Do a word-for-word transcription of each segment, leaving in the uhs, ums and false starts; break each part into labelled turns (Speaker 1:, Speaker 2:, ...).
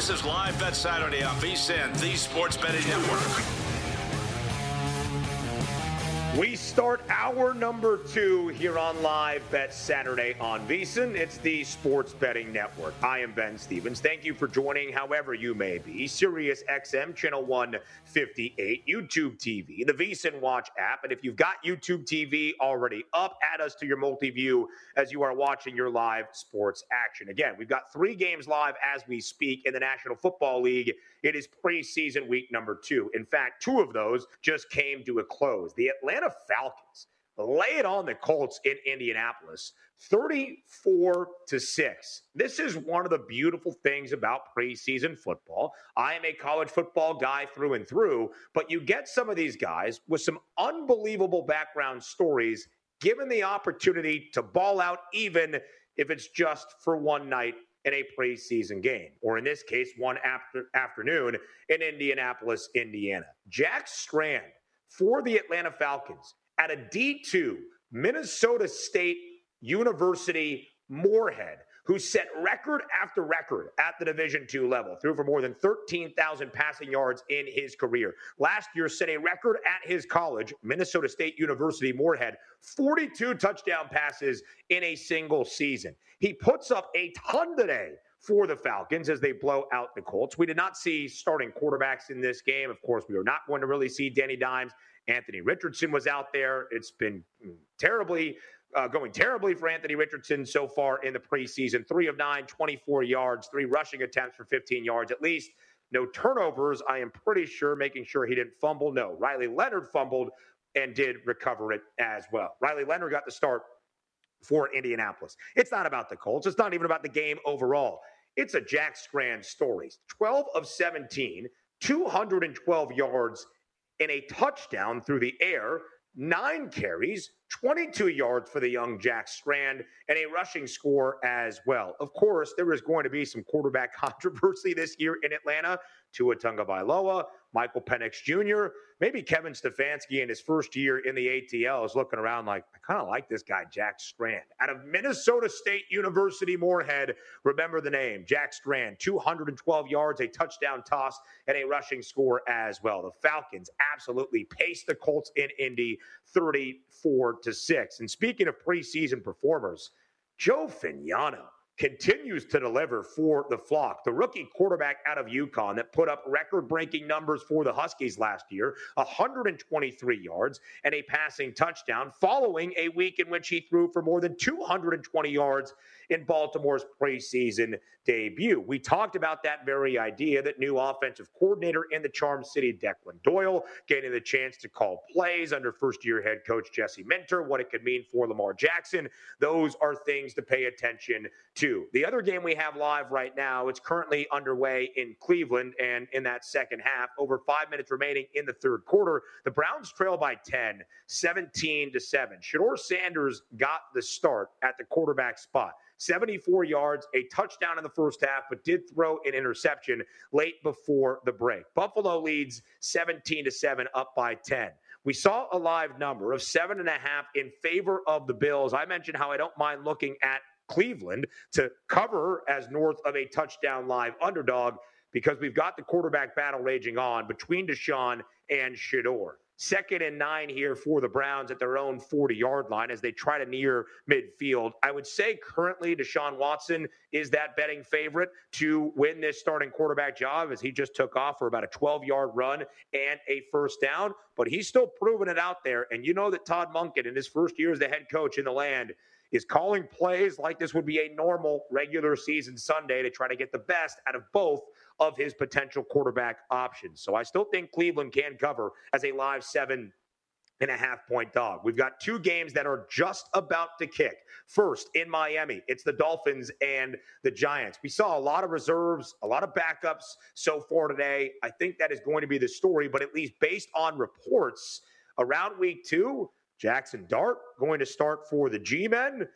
Speaker 1: This is Live Bet Saturday on VSiN, the Sports Betting Network.
Speaker 2: We start our number two here on Live Bet Saturday on VSiN. It's the Sports Betting Network. I am Ben Stevens. Thank you for joining however you may be. Sirius X M, Channel one fifty-eight, YouTube T V, the VSiN Watch app. And if you've got YouTube T V already up, add us to your multi-view as you are watching your live sports action. Again, we've got three games live as we speak in the National Football League. It is preseason week number two. In fact, two of those just came to a close. The Atlanta Falcons lay it on the Colts in Indianapolis, thirty-four to six. This is one of the beautiful things about preseason football. I am a college football guy through and through, but you get some of these guys with some unbelievable background stories given the opportunity to ball out, even if it's just for one night in a preseason game, or in this case, one after, afternoon in Indianapolis, Indiana. Jack Strand for the Atlanta Falcons at a D two Minnesota State University Moorhead, who set record after record at the Division two level, threw for more than thirteen thousand passing yards in his career. Last year set a record at his college, Minnesota State University Moorhead, forty-two touchdown passes in a single season. He puts up a ton today for the Falcons as they blow out the Colts. We did not see starting quarterbacks in this game. Of course, we are not going to really see Danny Dimes. Anthony Richardson was out there. It's been terribly Uh, going terribly for Anthony Richardson so far in the preseason. Three of nine, twenty-four yards, three rushing attempts for fifteen yards at least. No turnovers, I am pretty sure, making sure he didn't fumble. No, Riley Leonard fumbled and did recover it as well. Riley Leonard got the start for Indianapolis. It's not about the Colts. It's not even about the game overall. It's a Jack Strand story. twelve of seventeen, two hundred twelve yards and a touchdown through the air. Nine carries, twenty-two yards for the young Jack Strand, and a rushing score as well. Of course, there is going to be some quarterback controversy this year in Atlanta. Tua Tagovailoa, Michael Penix Junior, maybe Kevin Stefanski in his first year in the A T L is looking around like, I kind of like this guy, Jack Strand. Out of Minnesota State University Moorhead, remember the name, Jack Strand, two hundred twelve yards, a touchdown toss, and a rushing score as well. The Falcons absolutely paced the Colts in Indy thirty-four to six. And speaking of preseason performers, Joe Fagnano continues to deliver for the flock. The rookie quarterback out of UConn that put up record-breaking numbers for the Huskies last year, one hundred twenty-three yards and a passing touchdown, following a week in which he threw for more than two hundred twenty yards in Baltimore's preseason debut. We talked about that very idea, that new offensive coordinator in the Charm City, Declan Doyle, getting the chance to call plays under first-year head coach Jesse Minter, what it could mean for Lamar Jackson. Those are things to pay attention to. The other game we have live right now, it's currently underway in Cleveland, and in that second half, over five minutes remaining in the third quarter, the Browns trail by ten, seventeen to seven. Shedeur Sanders got the start at the quarterback spot. seventy-four yards, a touchdown in the first half, but did throw an interception late before the break. Buffalo leads seventeen to seven, up by ten. We saw a live number of seven and a half in favor of the Bills. I mentioned how I don't mind looking at Cleveland to cover as north of a touchdown live underdog, because we've got the quarterback battle raging on between Deshaun and Shedeur. Second and nine here for the Browns at their own forty-yard line as they try to near midfield. I would say currently Deshaun Watson is that betting favorite to win this starting quarterback job, as he just took off for about a twelve-yard run and a first down. But he's still proving it out there. And you know that Todd Monken, in his first year as the head coach in the land, is calling plays like this would be a normal regular season Sunday to try to get the best out of both of his potential quarterback options. So I still think Cleveland can cover as a live seven and a half point dog. We've got two games that are just about to kick. First, in Miami, it's the Dolphins and the Giants. We saw a lot of reserves, a lot of backups so far today. I think that is going to be the story, but at least based on reports around week two, Jackson Dart going to start for the G-Men.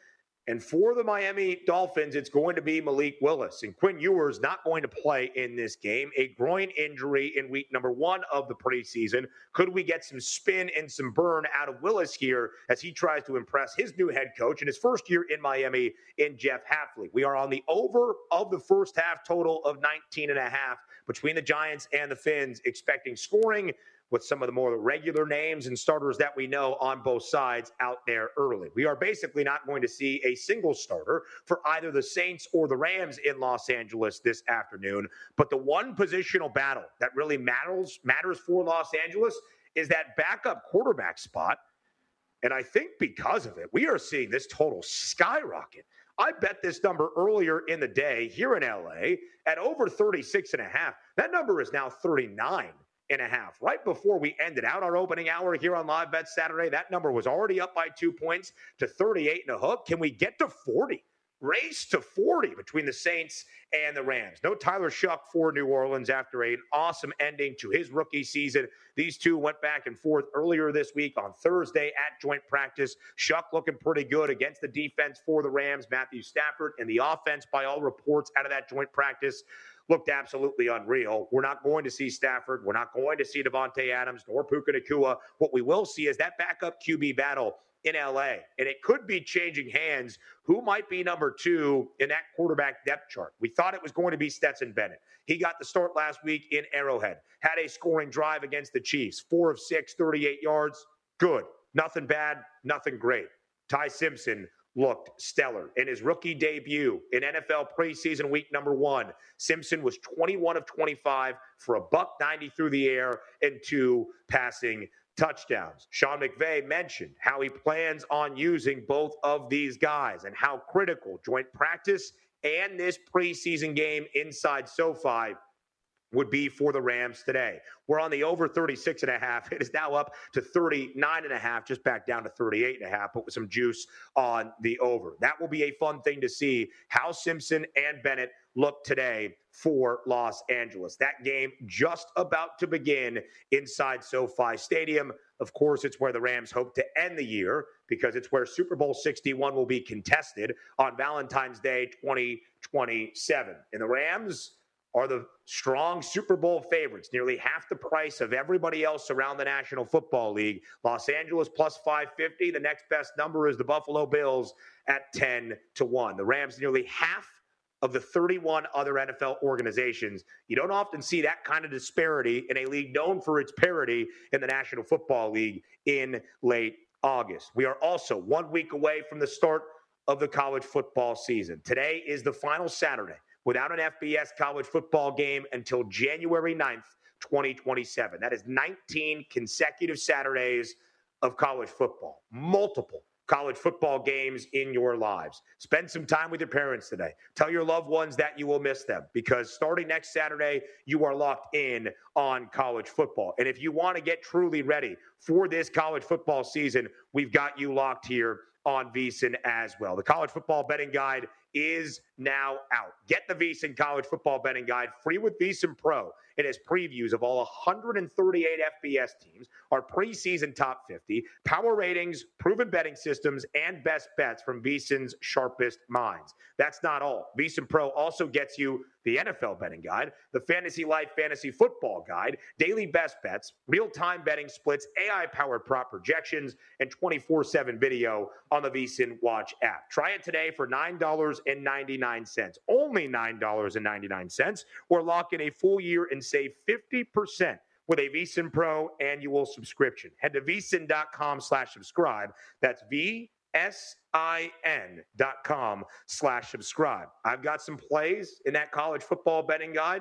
Speaker 2: And for the Miami Dolphins, it's going to be Malik Willis. And Quinn Ewers not going to play in this game. A groin injury in week number one of the preseason. Could we get some spin and some burn out of Willis here as he tries to impress his new head coach in his first year in Miami in Jeff Hafley? We are on the over of the first half total of nineteen and a half between the Giants and the Fins, expecting scoring with some of the more regular names and starters that we know on both sides out there early. We are basically not going to see a single starter for either the Saints or the Rams in Los Angeles this afternoon. But the one positional battle that really matters, matters for Los Angeles is that backup quarterback spot. And I think because of it, we are seeing this total skyrocket. I bet this number earlier in the day here in L A at over thirty-six and a half. That number is now thirty-nine and a half. Right before we ended out our opening hour here on Live Bet Saturday, that number was already up by two points to thirty-eight and a hook. Can we get to forty? Race to forty between the Saints and the Rams. No Tyler Shuck for New Orleans after an awesome ending to his rookie season. These two went back and forth earlier this week on Thursday at joint practice. Shuck looking pretty good against the defense for the Rams. Matthew Stafford and the offense, by all reports out of that joint practice, looked absolutely unreal. We're not going to see Stafford. We're not going to see Devontae Adams nor Puka Nacua. What we will see is that backup Q B battle in L A. And it could be changing hands. Who might be number two in that quarterback depth chart? We thought it was going to be Stetson Bennett. He got the start last week in Arrowhead. Had a scoring drive against the Chiefs. Four of six, thirty-eight yards. Good. Nothing bad, nothing great. Ty Simpson looked stellar. In his rookie debut in N F L preseason week number one, Simpson was twenty-one of twenty-five for a buck ninety through the air and two passing touchdowns. Sean McVay mentioned how he plans on using both of these guys and how critical joint practice and this preseason game inside SoFi would be for the Rams today. We're on the over thirty-six and a half. It is now up to thirty-nine and a half, just back down to thirty-eight and a half, but with some juice on the over. That will be a fun thing to see how Simpson and Bennett look today for Los Angeles. That game just about to begin inside SoFi Stadium. Of course, it's where the Rams hope to end the year because it's where Super Bowl sixty-one will be contested on Valentine's Day twenty twenty-seven. And the Rams are the strong Super Bowl favorites, nearly half the price of everybody else around the National Football League. Los Angeles plus five fifty. The next best number is the Buffalo Bills at ten to one. The Rams nearly half of the thirty-one other N F L organizations. You don't often see that kind of disparity in a league known for its parity in the National Football League in late August. We are also one week away from the start of the college football season. Today is the final Saturday without an F B S college football game until January ninth, twenty twenty-seven. That is nineteen consecutive Saturdays of college football. Multiple college football games in your lives. Spend some time with your parents today. Tell your loved ones that you will miss them because starting next Saturday, you are locked in on college football. And if you want to get truly ready for this college football season, we've got you locked here on VSiN as well. The college football betting guide is now out. Get the VSiN College Football Betting Guide free with VSiN Pro. It has previews of all one hundred thirty-eight F B S teams, our preseason top fifty, power ratings, proven betting systems, and best bets from VSiN's sharpest minds. That's not all. VSiN Pro also gets you the N F L Betting Guide, the Fantasy Life Fantasy Football Guide, daily best bets, real-time betting splits, A I-powered prop projections, and twenty-four seven video on the VSiN Watch app. Try it today for nine dollars and ninety-nine cents, only nine dollars and ninety-nine cents, or lock in a full year and save fifty percent with a VSiN Pro annual subscription. Head to vsin.com slash subscribe. That's V S I N dot com slash subscribe. I've got some plays in that college football betting guide.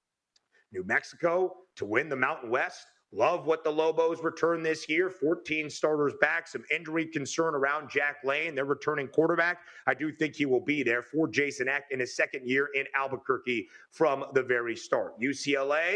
Speaker 2: New Mexico to win the Mountain West. Love what the Lobos return this year. fourteen starters back. Some injury concern around Jack Lane, their returning quarterback. I do think he will be there for Jason Eck in his second year in Albuquerque from the very start. U C L A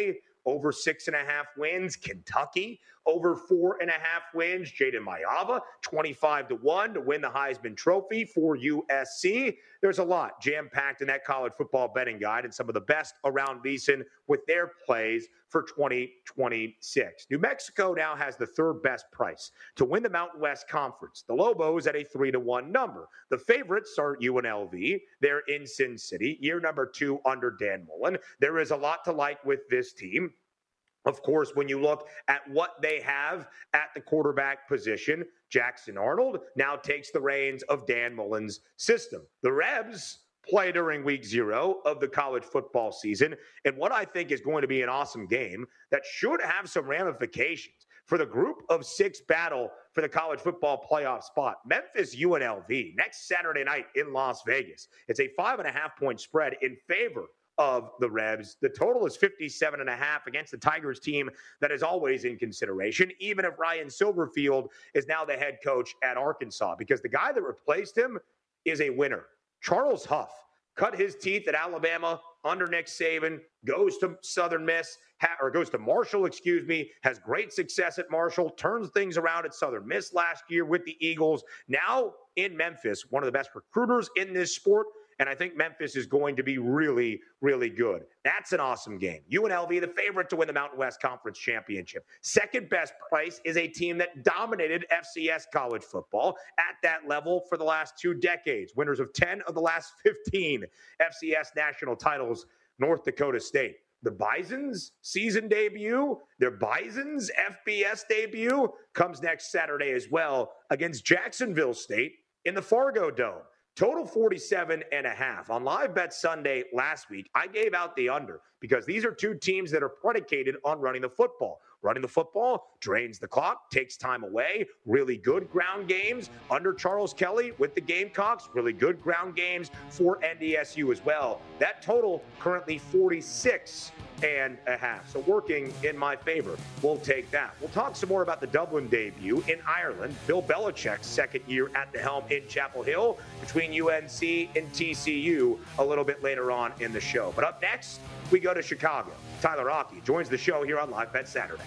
Speaker 2: over six and a half wins. Kentucky over four and a half wins. Jaden Mayava, twenty-five to one to win the Heisman Trophy for U S C. There's a lot jam-packed in that college football betting guide and some of the best around VSiN with their plays for twenty twenty-six. New Mexico now has the third best price to win the Mountain West Conference. The Lobos at a three to one number. The favorites are U N L V. They're in Sin City, year number two under Dan Mullen. There is a lot to like with this team. Of course, when you look at what they have at the quarterback position, Jackson Arnold now takes the reins of Dan Mullen's system. The Rebs play during week zero of the college football season, and what I think is going to be an awesome game that should have some ramifications for the group of six battle for the college football playoff spot. Memphis U N L V next Saturday night in Las Vegas. It's a five and a half point spread in favor of the Rebs. The total is fifty-seven and a half against the Tigers team that is always in consideration, even if Ryan Silverfield is now the head coach at Arkansas, because the guy that replaced him is a winner. Charles Huff cut his teeth at Alabama under Nick Saban, goes to Southern Miss, ha- or goes to Marshall, excuse me, has great success at Marshall, turns things around at Southern Miss last year with the Eagles. Now in Memphis, one of the best recruiters in this sport, and I think Memphis is going to be really, really good. That's an awesome game. U N L V, the favorite to win the Mountain West Conference Championship. Second best price is a team that dominated F C S college football at that level for the last two decades. Winners of ten of the last fifteen F C S national titles, North Dakota State. The Bison's season debut, their Bison's F B S debut comes next Saturday as well against Jacksonville State in the Fargo Dome. Total forty-seven and a half. On Live Bet Sunday last week, I gave out the under because these are two teams that are predicated on running the football. Running the football drains the clock, takes time away. Really good ground games under Charles Kelly with the Gamecocks. Really good ground games for N D S U as well. That total currently forty-six and a half. So working in my favor. We'll take that. We'll talk some more about the Dublin debut in Ireland. Bill Belichick's second year at the helm in Chapel Hill between U N C and T C U a little bit later on in the show. But up next, we go to Chicago. Tyler Rocky joins the show here on Live Bet Saturday.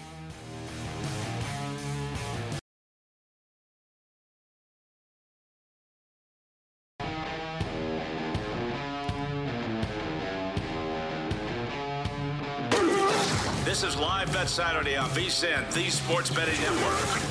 Speaker 1: This is Live Bet Saturday on VSiN, the Sports Betting Network.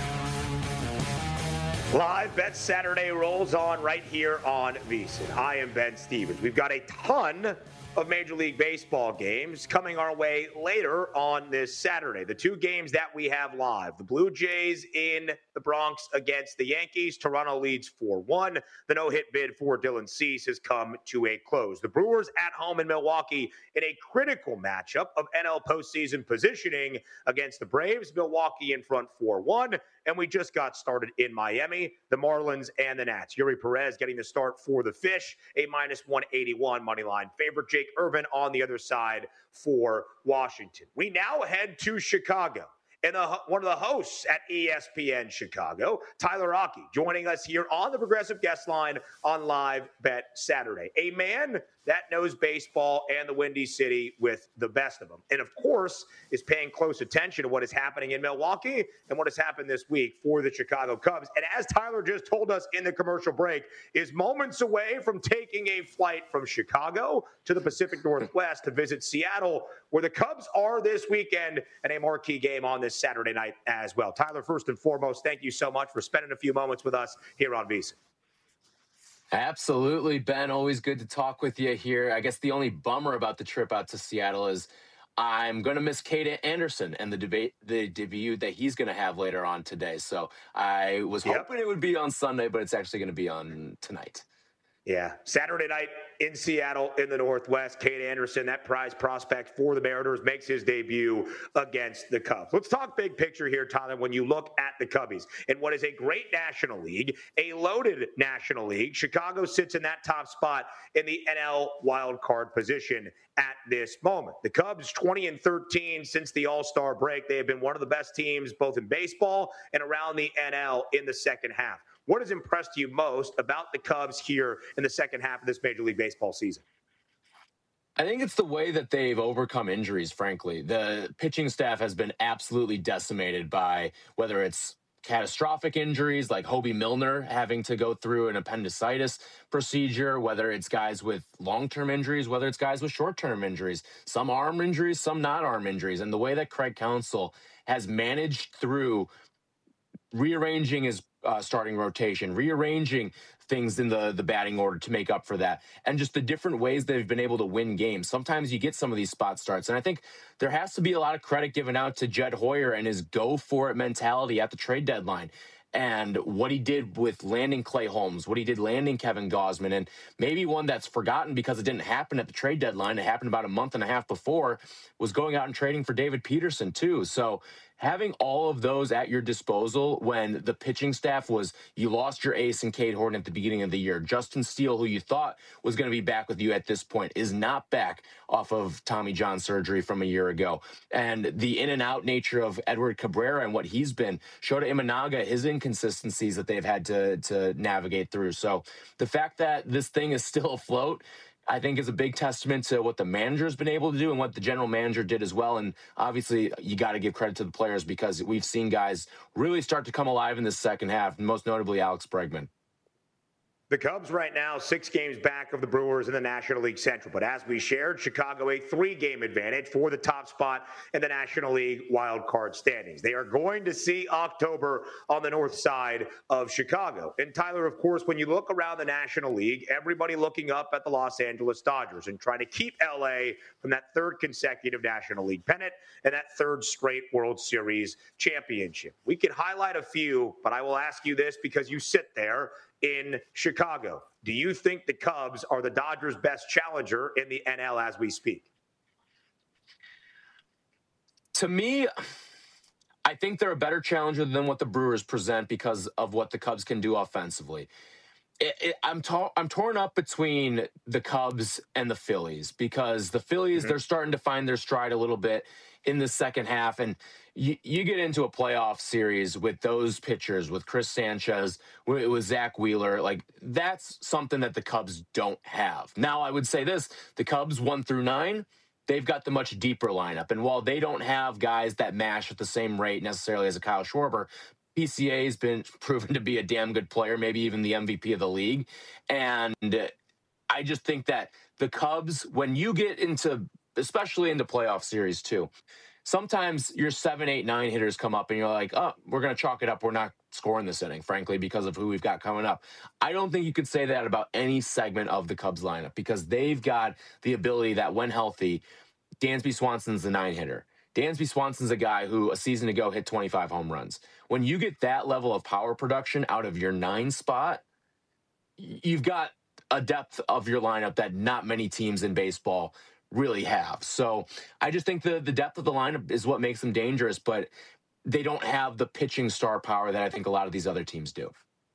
Speaker 2: Live Bet Saturday rolls on right here on VSiN. I am Ben Stevens. We've got a ton of Major League Baseball games coming our way later on this Saturday. The two games that we have live, the Blue Jays in the Bronx against the Yankees. Toronto leads four one. The no-hit bid for Dylan Cease has come to a close. The Brewers at home in Milwaukee in a critical matchup of N L postseason positioning against the Braves. Milwaukee in front four one. And we just got started in Miami, the Marlins and the Nats. Yuri Perez getting the start for the Fish, a minus one eighty-one money line favorite. Jake Irvin on the other side for Washington. We now head to Chicago. And the, one of the hosts at E S P N Chicago, Tyler Rocky, joining us here on the Progressive Guest Line on Live Bet Saturday. A man that knows baseball and the Windy City with the best of them. And, of course, is paying close attention to what is happening in Milwaukee and what has happened this week for the Chicago Cubs. And as Tyler just told us in the commercial break, is moments away from taking a flight from Chicago to the Pacific Northwest to visit Seattle, where the Cubs are this weekend, and a marquee game on this Saturday night as well. Tyler, first and foremost, thank you so much for spending a few moments with us here on VSiN.
Speaker 3: Absolutely, Ben. Always good to talk with you here. I guess the only bummer about the trip out to Seattle is I'm going to miss Cade Anderson and the debate, the debut that he's going to have later on today. So I was
Speaker 2: yep.
Speaker 3: hoping it would be on Sunday, but it's actually going to be on tonight.
Speaker 2: Yeah, Saturday night in Seattle in the Northwest. Cade Anderson, that prize prospect for the Mariners, makes his debut against the Cubs. Let's talk big picture here, Tyler, when you look at the Cubbies in what is a great National League, a loaded National League. Chicago sits in that top spot in the N L wild card position at this moment. The Cubs, twenty and thirteen since the All-Star break. They have been one of the best teams both in baseball and around the N L in the second half. What has impressed you most about the Cubs here in the second half of this Major League Baseball season?
Speaker 3: I think it's the way that they've overcome injuries, frankly. The pitching staff has been absolutely decimated by whether it's catastrophic injuries like Hobie Milner having to go through an appendicitis procedure, whether it's guys with long term injuries, whether it's guys with short term injuries, some arm injuries, some not arm injuries. And the way that Craig Counsell has managed through rearranging his uh, starting rotation, rearranging things in the the batting order to make up for that, and just the different ways they've been able to win games. Sometimes you get some of these spot starts, and I think there has to be a lot of credit given out to Jed Hoyer and his go for it mentality at the trade deadline. And what he did with landing Clay Holmes, what he did landing Kevin Gausman, and maybe one that's forgotten because it didn't happen at the trade deadline. It happened about a month and a half before, was going out and trading for David Peterson too. So having all of those at your disposal when the pitching staff was, you lost your ace in Cade Horton at the beginning of the year. Justin Steele, who you thought was going to be back with you at this point, is not back off of Tommy John surgery from a year ago. And the in and out nature of Edward Cabrera and what he's been, Shota Imanaga, his inconsistencies that they've had to, to navigate through. So the fact that this thing is still afloat, I think is a big testament to what the manager's been able to do and what the general manager did as well. And obviously, you got to give credit to the players because we've seen guys really start to come alive in the second half, most notably Alex Bregman.
Speaker 2: The Cubs right now, six games back of the Brewers in the National League Central. But as we shared, Chicago a three-game advantage for the top spot in the National League wild card standings. They are going to see October on the north side of Chicago. And Tyler, of course, when you look around the National League, everybody looking up at the Los Angeles Dodgers and trying to keep L A from that third consecutive National League pennant and that third straight World Series championship. We could highlight a few, but I will ask you this because you sit there in Chicago. Do you think the Cubs are the Dodgers' best challenger in the N L as we speak?
Speaker 3: To me, I think they're a better challenger than what the Brewers present because of what the Cubs can do offensively. It, it, I'm, to- I'm torn up between the Cubs and the Phillies because the Phillies, mm-hmm. they're starting to find their stride a little bit in the second half. And you, you get into a playoff series with those pitchers, with Chris Sanchez, with, with Zach Wheeler, like that's something that the Cubs don't have. Now, I would say this, the Cubs one through nine, they've got the much deeper lineup. And while they don't have guys that mash at the same rate necessarily as a Kyle Schwarber, P C A has been proven to be a damn good player, maybe even the M V P of the league. And I just think that the Cubs, when you get into, especially into playoff series too, sometimes your seven, eight, nine hitters come up and you're like, oh, we're going to chalk it up. We're not scoring this inning, frankly, because of who we've got coming up. I don't think you could say that about any segment of the Cubs lineup because they've got the ability that when healthy, Dansby Swanson's the nine hitter. Dansby Swanson's a guy who a season ago hit twenty-five home runs. When you get that level of power production out of your nine spot, you've got a depth of your lineup that not many teams in baseball really have. So I just think the, the depth of the lineup is what makes them dangerous, but they don't have the pitching star power that I think a lot of these other teams do.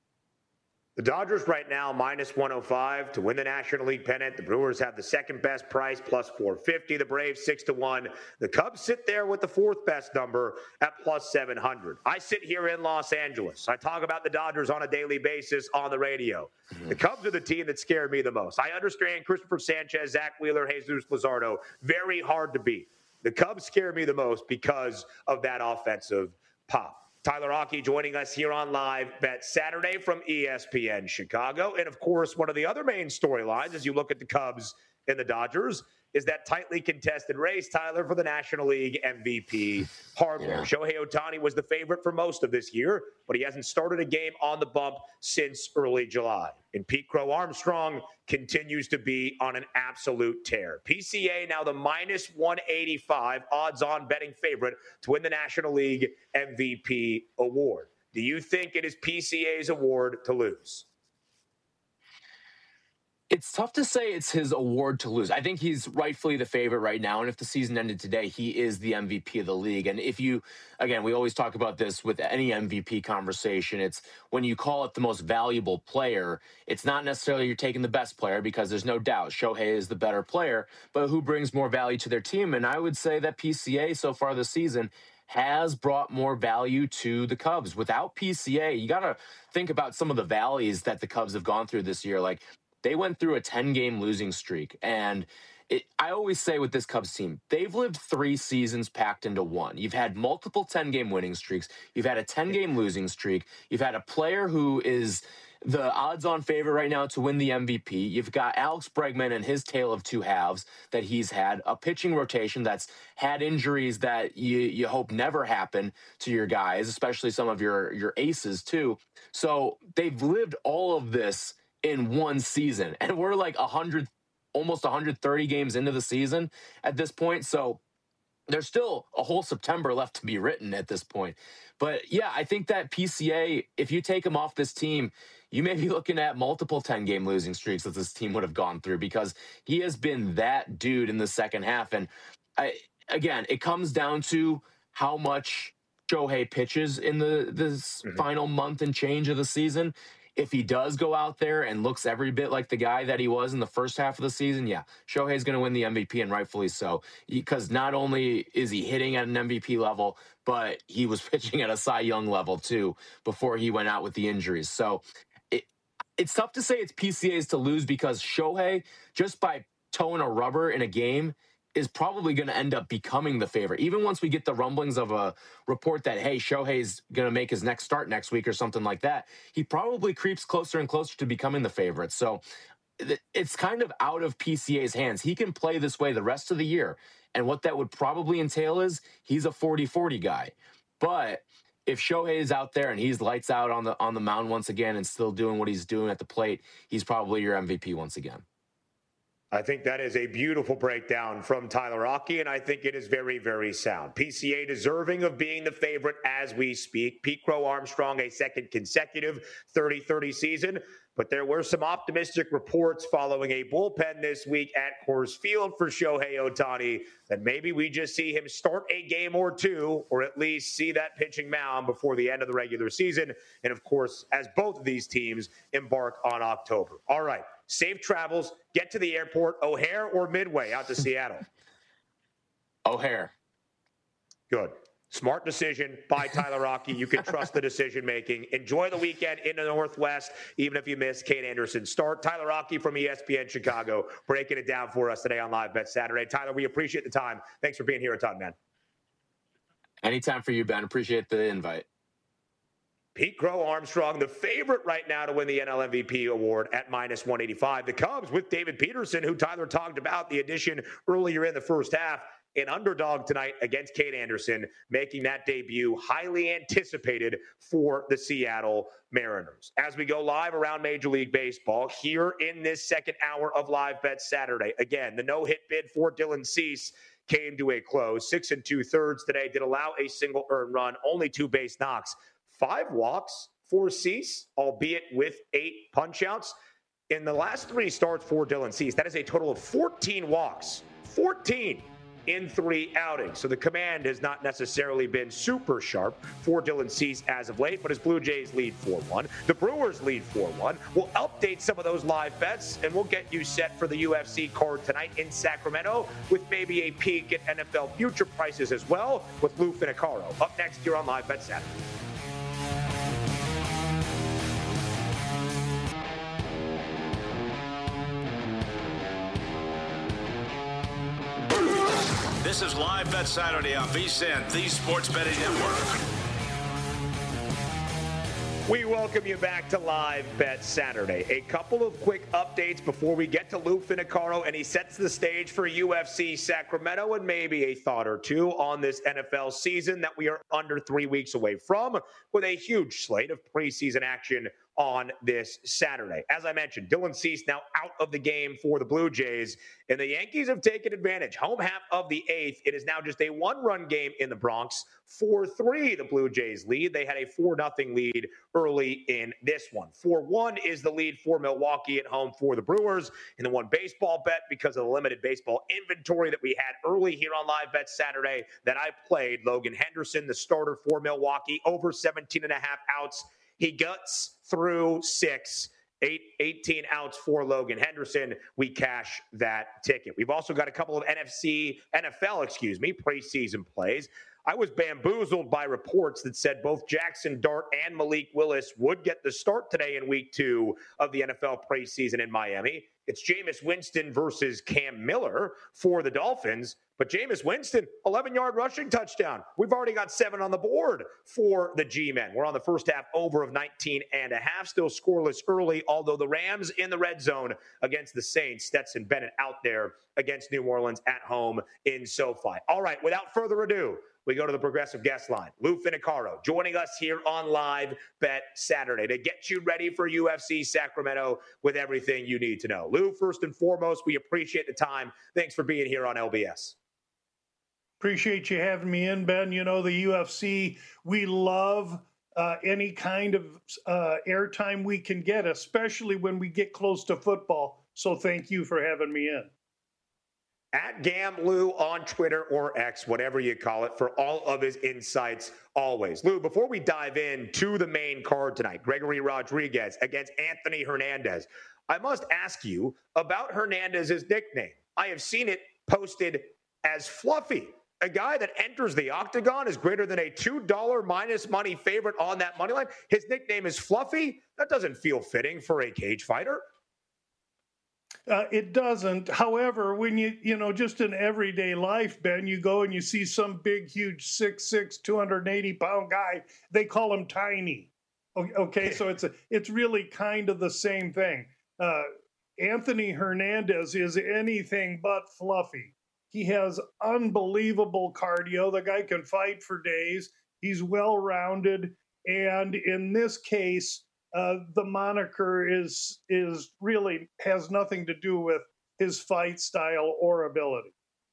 Speaker 2: The Dodgers right now, minus one oh five to win the National League pennant. The Brewers have the second best price, plus four fifty. The Braves, six to one. The Cubs sit there with the fourth best number at plus seven hundred. I sit here in Los Angeles. I talk about the Dodgers on a daily basis on the radio. Mm-hmm. The Cubs are the team that scared me the most. I understand Christopher Sanchez, Zach Wheeler, Jesus Luzardo, very hard to beat. The Cubs scare me the most because of that offensive pop. Tyler Hockey joining us here on Live Bet Saturday from E S P N Chicago. And, of course, one of the other main storylines as you look at the Cubs and the Dodgers is that tightly contested race, Tyler, for the National League M V P hardware. Yeah. Shohei Ohtani was the favorite for most of this year, but he hasn't started a game on the bump since early July. And Pete Crow Armstrong continues to be on an absolute tear. P C A now the minus one eighty-five odds-on betting favorite to win the National League M V P award. Do you think it is P C A's award to lose?
Speaker 3: It's tough to say it's his award to lose. I think he's rightfully the favorite right now. And if the season ended today, he is the M V P of the league. And if you, again, we always talk about this with any M V P conversation. It's when you call it the most valuable player, it's not necessarily you're taking the best player because there's no doubt Shohei is the better player, but who brings more value to their team? And I would say that P C A so far this season has brought more value to the Cubs. Without P C A, you got to think about some of the valleys that the Cubs have gone through this year. Like, they went through a ten-game losing streak, and it, I always say with this Cubs team, they've lived three seasons packed into one. You've had multiple ten-game winning streaks. You've had a ten-game losing streak. You've had a player who is the odds-on favorite right now to win the M V P. You've got Alex Bregman and his tale of two halves that he's had, a pitching rotation that's had injuries that you, you hope never happen to your guys, especially some of your, your aces too. So they've lived all of this in one season, and we're like one hundred almost one hundred thirty games into the season at this point. So there's still a whole September left to be written at this point. But yeah, I think that P C A, if you take him off this team, you may be looking at multiple ten-game losing streaks that this team would have gone through, because he has been that dude in the second half. And I, again, it comes down to how much Shohei pitches in the this mm-hmm. final month and change of the season. If he does go out there and looks every bit like the guy that he was in the first half of the season, yeah, Shohei's going to win the M V P, and rightfully so, because not only is he hitting at an M V P level, but he was pitching at a Cy Young level too before he went out with the injuries. So it, it's tough to say it's P C A's to lose, because Shohei, just by towing a rubber in a game, is probably going to end up becoming the favorite. Even once we get the rumblings of a report that, hey, Shohei's going to make his next start next week or something like that, he probably creeps closer and closer to becoming the favorite. So it's kind of out of P C A's hands. He can play this way the rest of the year. And what that would probably entail is he's a forty forty guy. But if Shohei is out there and he's lights out on the on the mound once again and still doing what he's doing at the plate, he's probably your M V P once again.
Speaker 2: I think that is a beautiful breakdown from Tyler Rocky, and I think it is very, very sound. P C A deserving of being the favorite as we speak. Pete Crow Armstrong, a second consecutive thirty thirty season. But there were some optimistic reports following a bullpen this week at Coors Field for Shohei Ohtani that maybe we just see him start a game or two, or at least see that pitching mound before the end of the regular season. And, of course, as both of these teams embark on October. All right, safe travels. Get to the airport. O'Hare or Midway out to Seattle?
Speaker 3: O'Hare.
Speaker 2: Good. Smart decision by Tyler Rocky. You can trust the decision-making. Enjoy the weekend in the Northwest, even if you miss Kate Anderson's start. Tyler Rocky from E S P N Chicago breaking it down for us today on Live Bet Saturday. Tyler, we appreciate the time. Thanks for being here a ton, man.
Speaker 3: Anytime for you, Ben. Appreciate the invite.
Speaker 2: Pete Crow Armstrong, the favorite right now to win the N L M V P award at minus one eighty-five. The Cubs with David Peterson, who Tyler talked about the addition earlier in the first half, an underdog tonight against Kate Anderson, making that debut highly anticipated for the Seattle Mariners. As we go live around Major League Baseball here in this second hour of Live Bet Saturday, again, the no-hit bid for Dylan Cease came to a close. Six and two-thirds today, did allow a single earned run, only two base knocks, five walks for Cease, albeit with eight punch-outs. In the last three starts for Dylan Cease, that is a total of fourteen walks. fourteen in three outings. So the command has not necessarily been super sharp for Dylan Cease as of late, but his Blue Jays lead four one. The Brewers lead four one. We'll update some of those live bets, and we'll get you set for the U F C card tonight in Sacramento with maybe a peek at N F L future prices as well with Lou Finicaro. Up next here on Live Bet Saturday.
Speaker 1: This is Live Bet Saturday on V S I N, the Sports Betting Network.
Speaker 2: We welcome you back to Live Bet Saturday. A couple of quick updates before we get to Lou Finicaro, and he sets the stage for U F C Sacramento and maybe a thought or two on this N F L season that we are under three weeks away from, with a huge slate of preseason action on this Saturday. As I mentioned, Dylan Cease now out of the game for the Blue Jays, and the Yankees have taken advantage. Home half of the eighth. It is now just a one-run game in the Bronx. four three, the Blue Jays lead. They had a four nothing lead early in this one. four one is the lead for Milwaukee at home for the Brewers. In the one baseball bet, because of the limited baseball inventory that we had early here on Live Bet Saturday that I played, Logan Henderson, the starter for Milwaukee, over seventeen and a half outs. He guts through six, eight, eighteen outs for Logan Henderson. We cash that ticket. We've also got a couple of N F C, N F L, excuse me, preseason plays. I was bamboozled by reports that said both Jackson Dart and Malik Willis would get the start today in week two of the N F L preseason in Miami. It's Jameis Winston versus Cam Miller for the Dolphins. But Jameis Winston, eleven-yard rushing touchdown. We've already got seven on the board for the G-Men. We're on the first half over of nineteen and a half, still scoreless early, although the Rams in the red zone against the Saints. Stetson Bennett out there against New Orleans at home in SoFi. All right, without further ado, we go to the Progressive Guest Line. Lou Finicaro joining us here on Live Bet Saturday to get you ready for U F C Sacramento with everything you need to know. Lou, first and foremost, we appreciate the time. Thanks for being here on L B S.
Speaker 4: Appreciate you having me in, Ben. You know, the U F C, we love uh, any kind of uh, airtime we can get, especially when we get close to football. So thank you for having me in.
Speaker 2: At GamLou on Twitter or X, whatever you call it, for all of his insights always. Lou, before we dive in to the main card tonight, Gregory Rodriguez against Anthony Hernandez, I must ask you about Hernandez's nickname. I have seen it posted as Fluffy. A guy that enters the octagon is greater than a two dollars minus money favorite on that money line. His nickname is Fluffy. That doesn't feel fitting for a cage fighter.
Speaker 4: Uh, it doesn't. However, when you, you know, just in everyday life, Ben, you go and you see some big, huge six six, two hundred eighty pound guy, they call him tiny. Okay, so it's a, it's really kind of the same thing. Uh, Anthony Hernandez is anything but fluffy. He has unbelievable cardio. The guy can fight for days. He's well-rounded. And in this case, Uh, the moniker is is really has nothing to do with his fight style or ability.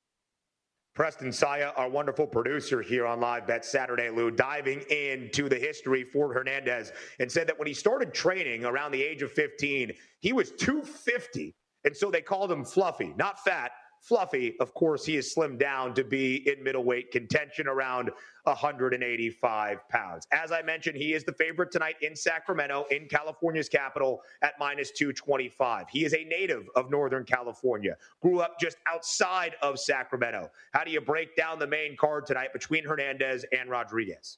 Speaker 2: Preston Saya, our wonderful producer here on Live Bet Saturday, Lou, diving into the history for Hernandez and said that when he started training around the age of fifteen, he was two fifty. And so they called him Fluffy, not fat. Fluffy, of course, he is slimmed down to be in middleweight contention around one hundred eighty-five pounds. As I mentioned, he is the favorite tonight in Sacramento, in California's capital, at minus two twenty-five. He is a native of Northern California, grew up just outside of Sacramento. How do you break down the main card tonight between Hernandez and Rodriguez?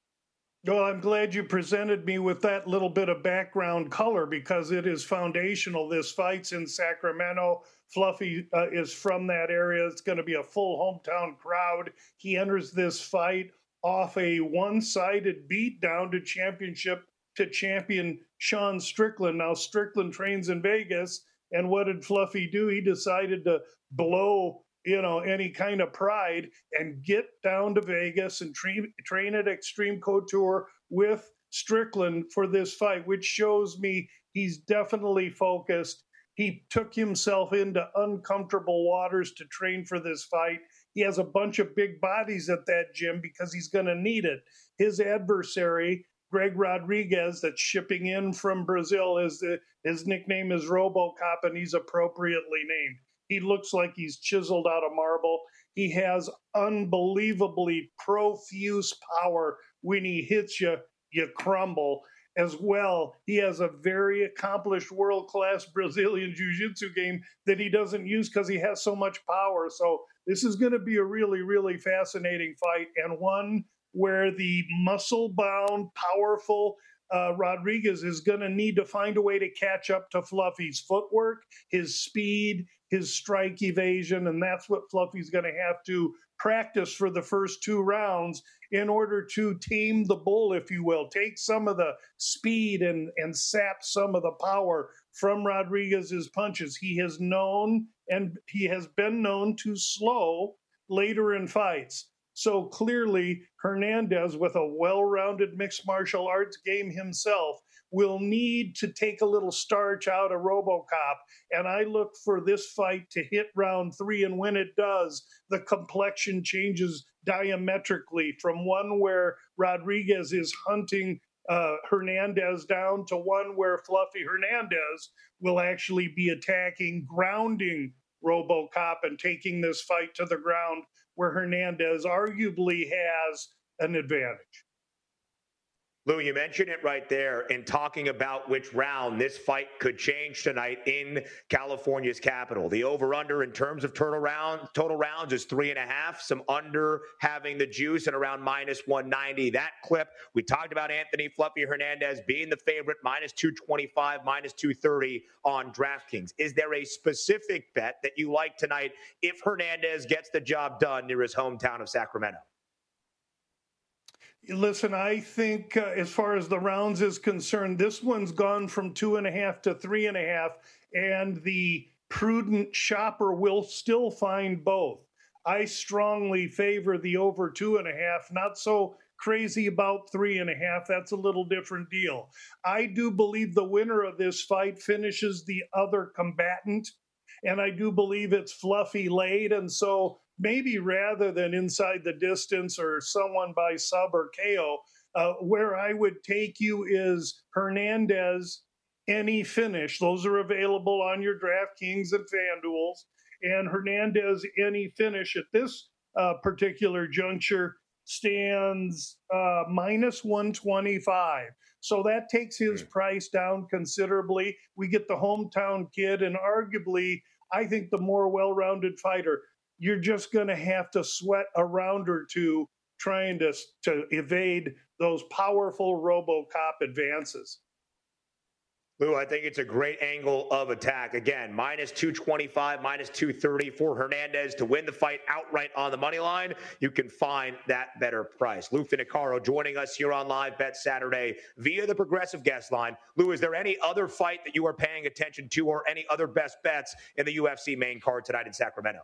Speaker 4: Well, I'm glad you presented me with that little bit of background color because it is foundational. This fight's in Sacramento. Fluffy uh, is from that area. It's going to be a full hometown crowd. He enters this fight off a one-sided beatdown to championship to champion Sean Strickland. Now, Strickland trains in Vegas, and what did Fluffy do? He decided to blow you know, any kind of pride and get down to Vegas and train, train at Extreme Couture with Strickland for this fight, which shows me he's definitely focused. He took himself into uncomfortable waters to train for this fight. He has a bunch of big bodies at that gym because he's going to need it. His adversary, Greg Rodriguez, that's shipping in from Brazil, is the, his nickname is RoboCop, and he's appropriately named. He looks like he's chiseled out of marble. He has unbelievably profuse power. When he hits you, you crumble. As well, he has a very accomplished world-class Brazilian jiu-jitsu game that he doesn't use because he has so much power. So this is going to be a really, really fascinating fight, and one where the muscle-bound, powerful Uh, Rodriguez is going to need to find a way to catch up to Fluffy's footwork, his speed, his strike evasion, and that's what Fluffy's going to have to practice for the first two rounds in order to tame the bull, if you will, take some of the speed and, and sap some of the power from Rodriguez's punches. He has known, and he has been known to slow later in fights. So clearly, Hernandez, with a well-rounded mixed martial arts game himself, will need to take a little starch out of RoboCop. And I look for this fight to hit round three. And when it does, the complexion changes diametrically from one where Rodriguez is hunting uh, Hernandez down to one where Fluffy Hernandez will actually be attacking, grounding RoboCop and taking this fight to the ground, where Hernandez arguably has an advantage.
Speaker 2: Lou, you mentioned it right there in talking about which round this fight could change tonight in California's capital. The over-under in terms of total, round, total rounds is three and a half, some under having the juice at around minus one ninety. That clip, we talked about Anthony Fluffy Hernandez being the favorite, minus two twenty-five, minus two thirty on DraftKings. Is there a specific bet that you like tonight if Hernandez gets the job done near his hometown of Sacramento?
Speaker 4: Listen, I think uh, as far as the rounds is concerned, this one's gone from two and a half to three and a half, and the prudent shopper will still find both. I strongly favor the over two and a half, not so crazy about three and a half. That's a little different deal. I do believe the winner of this fight finishes the other combatant, and I do believe it's Fluffy late, and so maybe rather than inside the distance or someone by sub or K O, uh, where I would take you is Hernandez, any finish. Those are available on your DraftKings and FanDuels. And Hernandez, any finish at this uh, particular juncture stands uh, minus one twenty-five. So that takes his mm. price down considerably. We get the hometown kid and arguably, I think, the more well-rounded fighter. You're just going to have to sweat a round or two trying to, to evade those powerful RoboCop advances.
Speaker 2: Lou, I think it's a great angle of attack. Again, minus two twenty-five, minus two thirty for Hernandez to win the fight outright on the money line. You can find that better price. Lou Finicaro joining us here on Live Bet Saturday via the Progressive Guest Line. Lou, is there any other fight that you are paying attention to or any other best bets in the U F C main card tonight in Sacramento?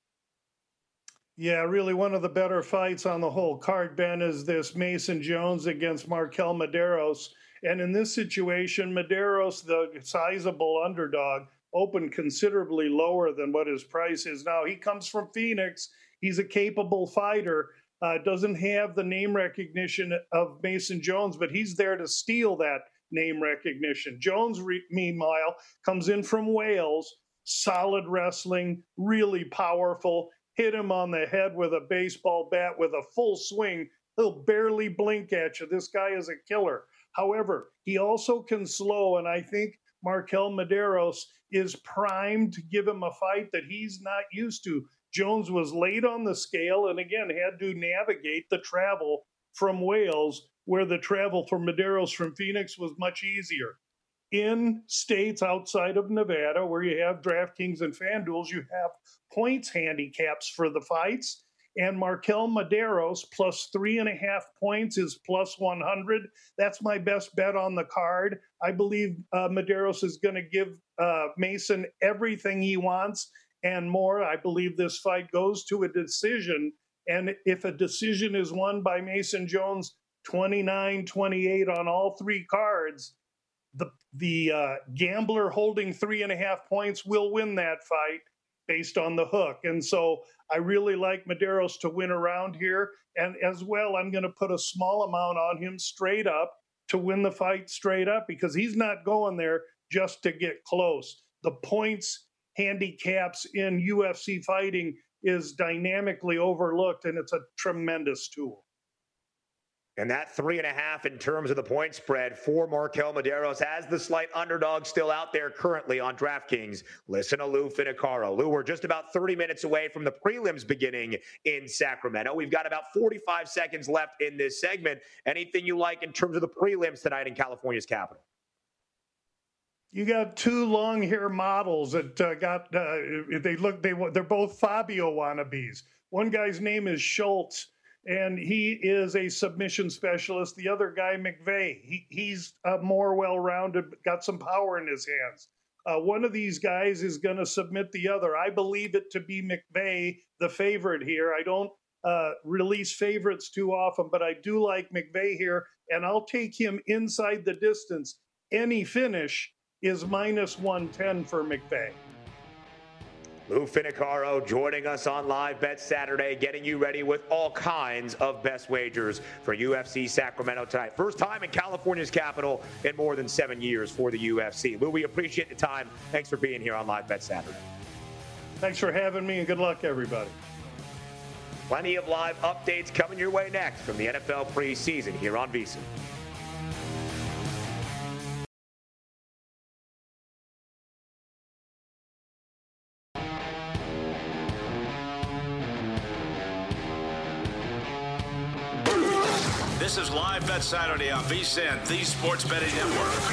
Speaker 4: Yeah, really one of the better fights on the whole card, Ben, is this Mason Jones against Markel Medeiros. And in this situation, Medeiros, the sizable underdog, opened considerably lower than what his price is now. He comes from Phoenix. He's a capable fighter. Uh, doesn't have the name recognition of Mason Jones, but he's there to steal that name recognition. Jones, re- meanwhile, comes in from Wales, solid wrestling, really powerful. Hit him on the head with a baseball bat with a full swing. He'll barely blink at you. This guy is a killer. However, he also can slow, and I think Markel Medeiros is primed to give him a fight that he's not used to. Jones was late on the scale and, again, had to navigate the travel from Wales, where the travel for Medeiros from Phoenix was much easier. In states outside of Nevada, where you have DraftKings and FanDuels, you have points handicaps for the fights. And Markel Medeiros plus three and a half points is plus one hundred. That's my best bet on the card. I believe uh, Medeiros is going to give uh, Mason everything he wants and more. I believe this fight goes to a decision. And if a decision is won by Mason Jones, twenty-nine twenty-eight on all three cards, the the uh, gambler holding three and a half points will win that fight based on the hook. And so I really like Medeiros to win around here. And as well, I'm going to put a small amount on him straight up to win the fight straight up, because he's not going there just to get close. The points handicaps in U F C fighting is dynamically overlooked, and it's a tremendous tool.
Speaker 2: And that three and a half in terms of the point spread for Markel Medeiros as the slight underdog still out there currently on DraftKings. Listen to Lou Finicaro. Lou, we're just about thirty minutes away from the prelims beginning in Sacramento. We've got about forty-five seconds left in this segment. Anything you like in terms of the prelims tonight in California's capital?
Speaker 4: You got two long hair models that uh, got, uh, they look, they, they're both Fabio wannabes. One guy's name is Schultz, and he is a submission specialist. The other guy, McVeigh, he, he's uh, more well-rounded, got some power in his hands. Uh, one of these guys is going to submit the other. I believe it to be McVeigh, the favorite here. I don't uh, release favorites too often, but I do like McVeigh here, and I'll take him inside the distance. Any finish is minus one ten for McVeigh.
Speaker 2: Lou Finicaro joining us on Live Bet Saturday, getting you ready with all kinds of best wagers for U F C Sacramento tonight. First time in California's capital in more than seven years for the U F C. Lou, we appreciate the time. Thanks for being here on Live Bet Saturday.
Speaker 4: Thanks for having me, and good luck, everybody.
Speaker 2: Plenty of live updates coming your way next from the N F L preseason here on VSiN.
Speaker 1: This is Live Bet Saturday on VSiN, the Sports Betting Network.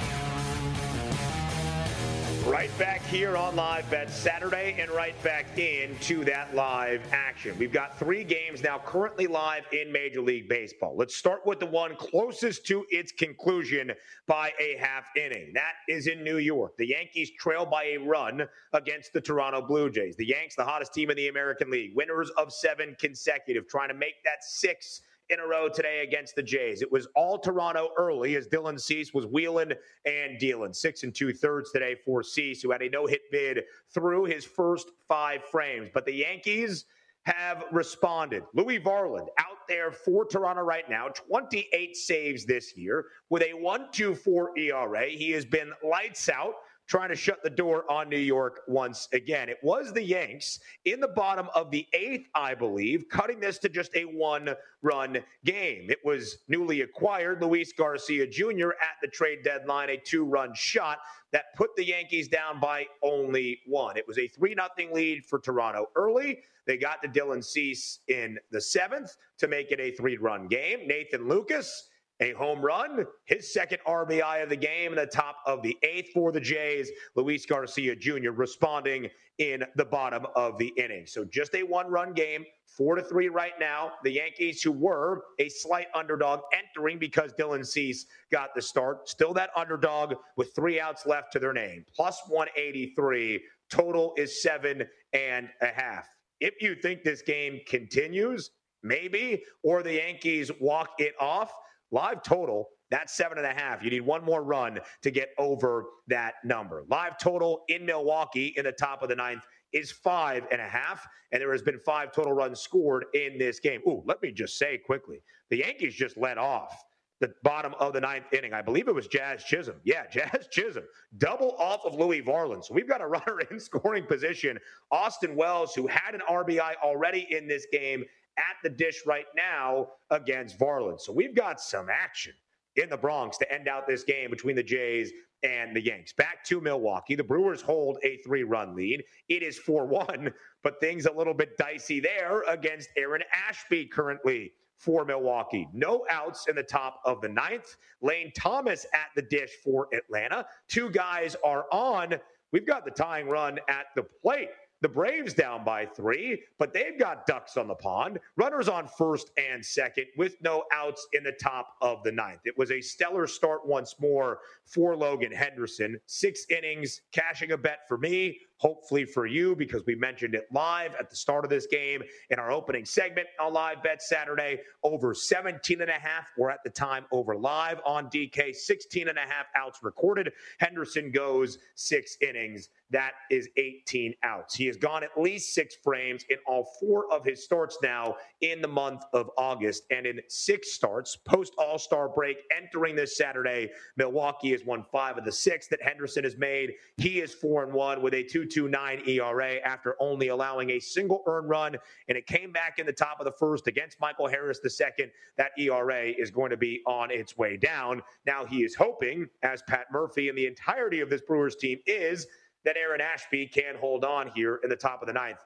Speaker 2: Right back here on Live Bet Saturday and right back into that live action. We've got three games now currently live in Major League Baseball. Let's start with the one closest to its conclusion by a half inning. That is in New York. The Yankees trail by a run against the Toronto Blue Jays. The Yanks, the hottest team in the American League, winners of seven consecutive, trying to make that six in a row today against the Jays. It was all Toronto early as Dylan Cease was wheeling and dealing. Six and two thirds today for Cease, who had a no-hit bid through his first five frames. But the Yankees have responded. Louis Varland out there for Toronto right now, twenty-eight saves this year with a one point two four E R A. He has been lights out, trying to shut the door on New York once again. It was the Yanks in the bottom of the eighth, I believe, cutting this to just a one-run game. It was newly acquired Luis Garcia Junior at the trade deadline, a two-run shot that put the Yankees down by only one. It was a three nothing lead for Toronto early. They got to Dylan Cease in the seventh to make it a three-run game. Nathan Lucas, a home run, his second R B I of the game in the top of the eighth for the Jays. Luis Garcia Junior responding in the bottom of the inning. So just a one-run game, four to three right now. The Yankees, who were a slight underdog entering because Dylan Cease got the start, still that underdog with three outs left to their name. Plus one eighty-three. Total is seven and a half. If you think this game continues, maybe, or the Yankees walk it off, live total, that's seven and a half. You need one more run to get over that number. Live total in Milwaukee in the top of the ninth is five and a half, and there has been five total runs scored in this game. Ooh, let me just say quickly, the Yankees just led off the bottom of the ninth inning. I believe it was Jazz Chisholm. Yeah, Jazz Chisholm. Double off of Louis Varland. So we've got a runner in scoring position. Austin Wells, who had an R B I already in this game, at the dish right now against Varland. So we've got some action in the Bronx to end out this game between the Jays and the Yanks. Back to Milwaukee. The Brewers hold a three-run lead. It is four one, but things a little bit dicey there against Aaron Ashby currently for Milwaukee. No outs in the top of the ninth. Lane Thomas at the dish for Atlanta. Two guys are on. We've got the tying run at the plate. The Braves down by three, but they've got ducks on the pond. Runners on first and second with no outs in the top of the ninth. It was a stellar start once more for Logan Henderson. Six innings, cashing a bet for me, hopefully for you, because we mentioned it live at the start of this game in our opening segment on Live Bet Saturday. Over seventeen and a half, or at the time over live on D K, sixteen and a half outs recorded. Henderson goes six innings. That is eighteen outs. He has gone at least six frames in all four of his starts now in the month of August. And in six starts, post-All-Star break, entering this Saturday, Milwaukee has won five of the six that Henderson has made. He is four and one with a two point two nine E R A after only allowing a single earned run. And it came back in the top of the first against Michael Harris the second. That E R A is going to be on its way down. Now he is hoping, as Pat Murphy and the entirety of this Brewers team is, that Aaron Ashby can hold on here in the top of the ninth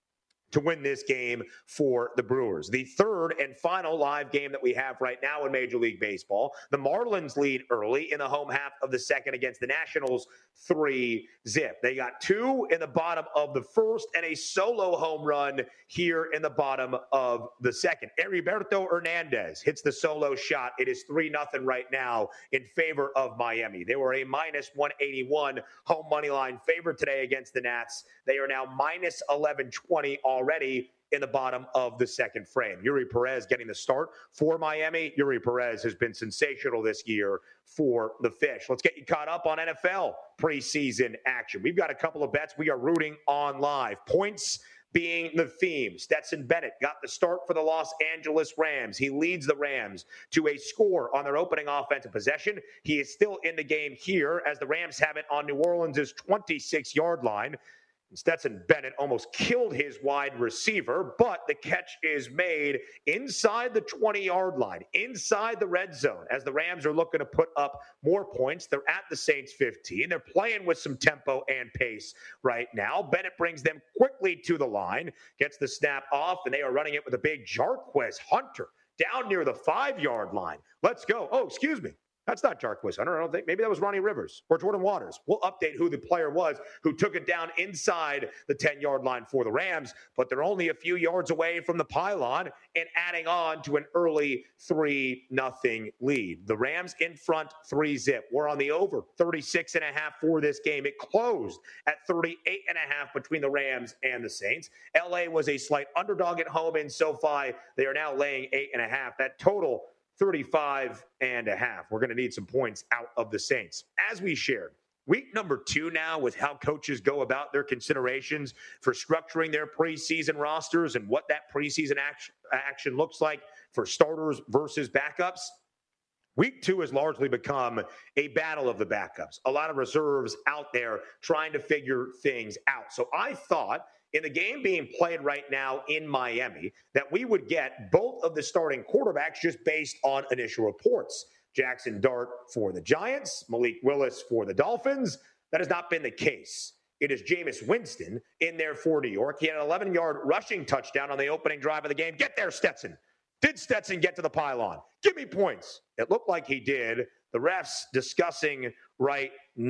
Speaker 2: to win this game for the Brewers. The third and final live game that we have right now in Major League Baseball, the Marlins lead early in the home half of the second against the Nationals, three zip. They got two in the bottom of the first and a solo home run here in the bottom of the second. Heriberto Hernandez hits the solo shot. It is three nothing right now in favor of Miami. They were a minus one eighty-one home money line favorite today against the Nats. They are now minus eleven twenty already in the bottom of the second frame. Yuri Perez getting the start for Miami. Yuri Perez has been sensational this year for the Fish. Let's get you caught up on N F L preseason action. We've got a couple of bets we are rooting on live. Points being the theme. Stetson Bennett got the start for the Los Angeles Rams. He leads the Rams to a score on their opening offensive possession. He is still in the game here as the Rams have it on New Orleans' twenty-six-yard line. Stetson Bennett almost killed his wide receiver, but the catch is made inside the twenty-yard line, inside the red zone, as the Rams are looking to put up more points. They're at the Saints fifteen. They're playing with some tempo and pace right now. Bennett brings them quickly to the line, gets the snap off, and they are running it with a big Jarquez Hunter down near the five-yard line. Let's go. Oh, excuse me. That's not Jarquez Hunter. I don't think. Maybe that was Ronnie Rivers or Jordan Waters. We'll update who the player was who took it down inside the ten-yard line for the Rams, but they're only a few yards away from the pylon and adding on to an early three nothing lead. The Rams in front three zip. We're on the over thirty-six and a half for this game. It closed at thirty-eight and a half between the Rams and the Saints. L A was a slight underdog at home in SoFi. They are now laying eight and a half. That total thirty-five and a half. We're going to need some points out of the Saints. As we shared, week number two now with how coaches go about their considerations for structuring their preseason rosters and what that preseason action, action looks like for starters versus backups. Week two has largely become a battle of the backups. A lot of reserves out there trying to figure things out. So I thought, in the game being played right now in Miami, that we would get both of the starting quarterbacks just based on initial reports. Jackson Dart for the Giants, Malik Willis for the Dolphins. That has not been the case. It is Jameis Winston in there for New York. He had an eleven-yard rushing touchdown on the opening drive of the game. Get there, Stetson. Did Stetson get to the pylon? Give me points. It looked like he did. The refs discussing right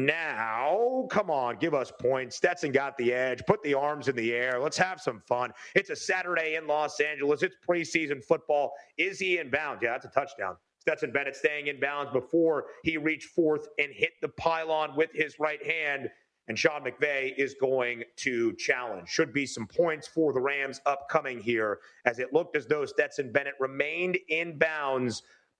Speaker 2: now. Come on, give us points. Stetson got the edge. Put the arms in the air. Let's have some fun. It's a Saturday in Los Angeles. It's preseason football. Is he in bounds? Yeah, that's a touchdown. Stetson Bennett staying in bounds before he reached forth and hit the pylon with his right hand. And Sean McVay is going to challenge. Should be some points for the Rams upcoming here, as it looked as though Stetson Bennett remained in bounds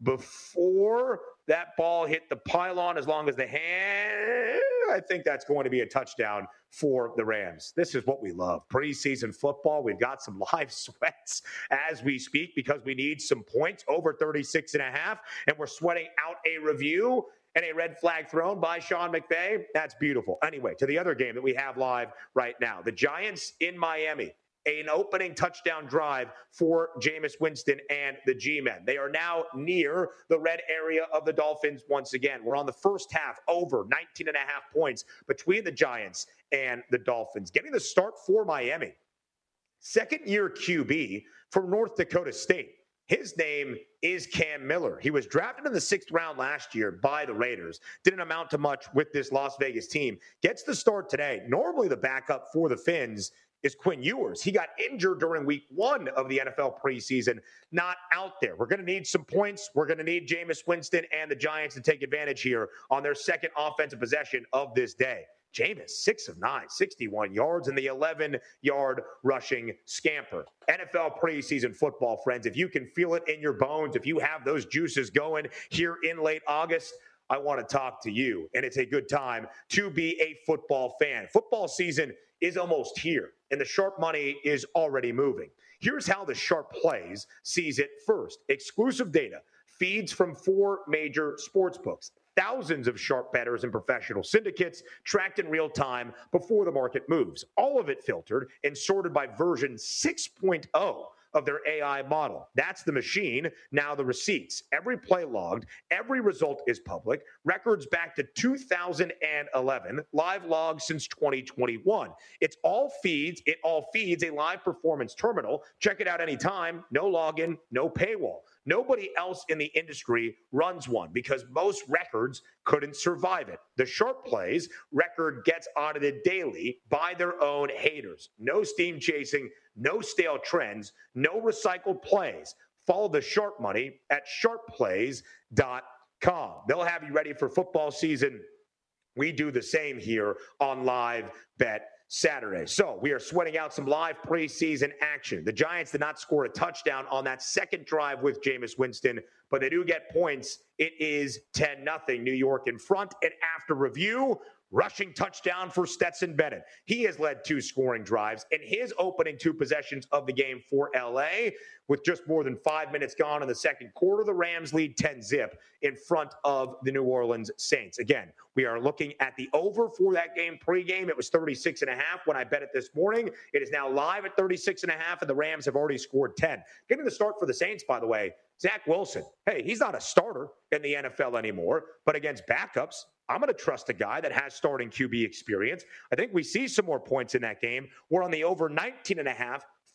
Speaker 2: before that ball hit the pylon. As long as the hand, I think that's going to be a touchdown for the Rams. This is what we love. Preseason football. We've got some live sweats as we speak because we need some points over thirty-six and a half, and we're sweating out a review and a red flag thrown by Sean McVay. That's beautiful. Anyway, to the other game that we have live right now. The Giants in Miami. An opening touchdown drive for Jameis Winston and the G-Men. They are now near the red area of the Dolphins once again. We're on the first half, over nineteen and a half points between the Giants and the Dolphins. Getting the start for Miami. Second-year Q B from North Dakota State. His name is Cam Miller. He was drafted in the sixth round last year by the Raiders. Didn't amount to much with this Las Vegas team. Gets the start today. Normally the backup for the Fins is Quinn Ewers. He got injured during week one of the N F L preseason, not out there. We're going to need some points. We're going to need Jameis Winston and the Giants to take advantage here on their second offensive possession of this day. Jameis, six of nine, sixty-one yards, and the eleven-yard rushing scamper. N F L preseason football, friends, if you can feel it in your bones, if you have those juices going here in late August, I want to talk to you, and it's a good time to be a football fan. Football season is almost here, and the sharp money is already moving. Here's how the Sharp Plays sees it first. Exclusive data, feeds from four major sports books, thousands of sharp bettors and professional syndicates tracked in real time before the market moves. All of it filtered and sorted by version six point oh of their A I model. That's the machine. Now the receipts. Every play logged. Every result is public. Records back to two thousand eleven. Live logs since twenty twenty-one. It's all feeds. It all feeds a live performance terminal. Check it out anytime. No login, no paywall. Nobody else in the industry runs one because most records couldn't survive it. The Sharp Plays record gets audited daily by their own haters. No steam chasing, no stale trends, no recycled plays. Follow the Sharp Money at sharp plays dot com. They'll have you ready for football season. We do the same here on Live Bet Saturday. So we are sweating out some live preseason action. The Giants did not score a touchdown on that second drive with Jameis Winston, but they do get points. It is ten nothing New York in front. And after review, rushing touchdown for Stetson Bennett. He has led two scoring drives in his opening two possessions of the game for L A. With just more than five minutes gone in the second quarter, the Rams lead ten zip in front of the New Orleans Saints. Again, we are looking at the over for that game pregame. It was thirty-six and a half when I bet it this morning. It is now live at thirty-six and a half, and the Rams have already scored ten. Getting the start for the Saints, by the way, Zach Wilson. Hey, he's not a starter in the N F L anymore, but against backups, I'm going to trust a guy that has starting Q B experience. I think we see some more points in that game. We're on the over nineteen and a half,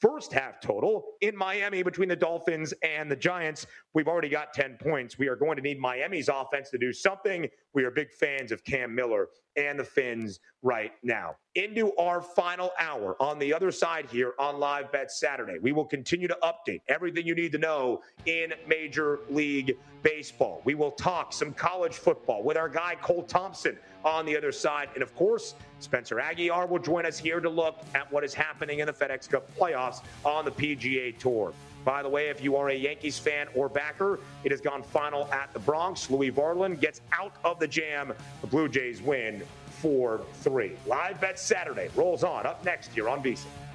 Speaker 2: first half total in Miami between the Dolphins and the Giants. We've already got ten points. We are going to need Miami's offense to do something. We are big fans of Cam Miller and the Fins right now. Into our final hour on the other side here on Live Bet Saturday. We will continue to update everything you need to know in Major League Baseball. We will talk some college football with our guy Cole Thompson on the other side. And of course, Spencer Aguiar will join us here to look at what is happening in the FedEx Cup playoffs on the P G A Tour. By the way, if you are a Yankees fan or backer, it has gone final at the Bronx. Louis Varland gets out of the jam. The Blue Jays win four three. Live Bet Saturday rolls on up next here on VSiN.